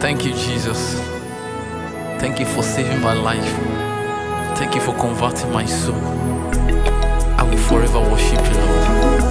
Thank you, Jesus. Thank you for saving my life. Thank you for converting my soul. I will forever worship you, Lord.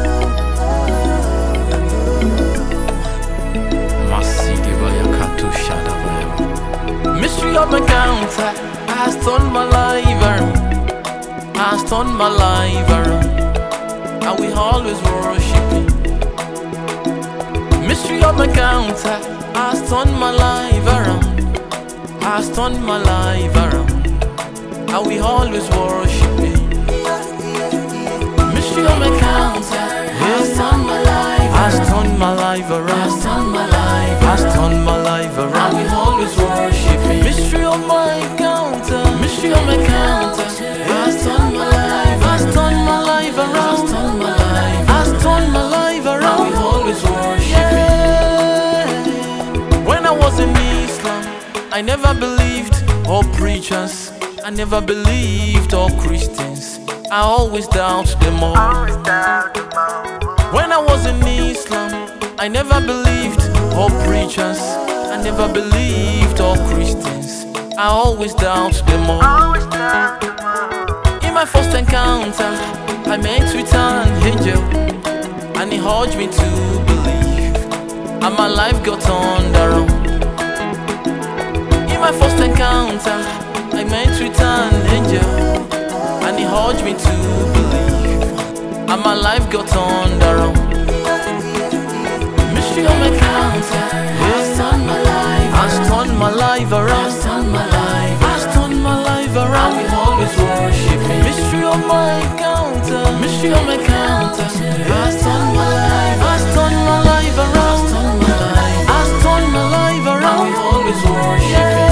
Mystery of my counter has turned my life around. Has turned my life around. I will always worship you. Mystery of my counter has turned my life around. Has turned my life around. I will always worship you. Mystery of my counter has turned my life. Has turned my life around. Has turned my life. Has turned my life around. I will always worship you. Mystery of my counter. Mystery of my counter has turned my life. Has turned my life around. Has turned my life. Has turned my life around. I will always worship you. When I was in Islam, I never believed all preachers. I never believed all Christians. I always doubted them all. When I was in Islam, I never believed all preachers. I never believed all Christians. I always doubted them all. In my first encounter, I met with an angel, and he urged me to believe, and my life got turned around. In my first encounter, I met with an angel, and he urged me to believe, and my life got turned around. Mystery of my counter has turned my life. Has turned my life around. Has turned my life. Has turned my life around. I will always worship you. Mystery of my counter. Mystery of my counter has turned my life. Has turned my life around. Has turned my life. Has turned my life around. I will always worship you.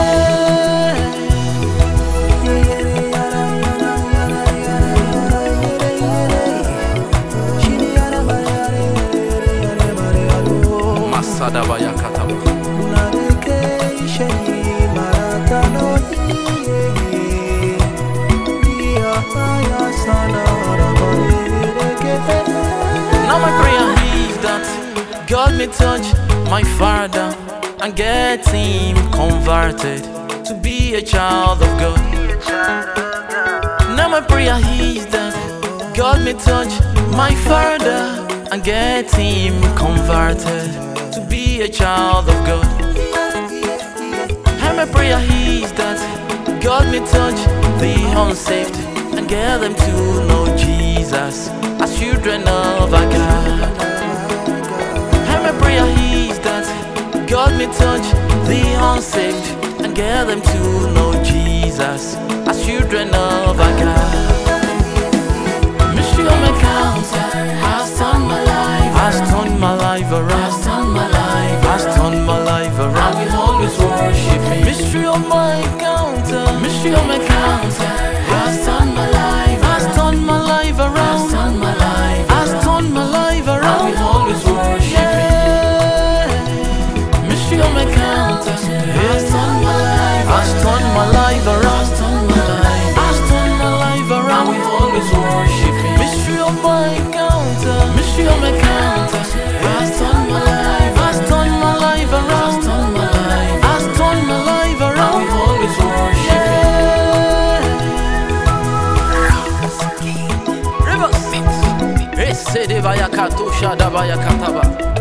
Now my prayer is that God may touch my father and get him converted to be a child of God. Now my prayer is that God may touch my father and get him converted to be a child of God. And my prayer is that God may touch the unsaved and get them to know Jesus as children of our God. And my prayer is that God may touch the unsaved and get them to know Jesus as children of our God. Mystery of my counter has turned my life. Has turned my life around. Has turned my life. Has turned my life around. I will always worship you. Mystery of my counter. Mystery of my counter has turned my life. Has turned my life around. Has turned my life. Has turned my life around. I will always worship you. Mystery of my counter has turned my life. Has turned my life around. Has turned my life. Has turned my life around. I will always worship you. Mystery of my counter. Mystery of my counter has turned my life. Has turned my life around. Has turned my life. Has turned my life around. I will always worship you. Rivers. Hey, say devaya katusha dabaya kataba.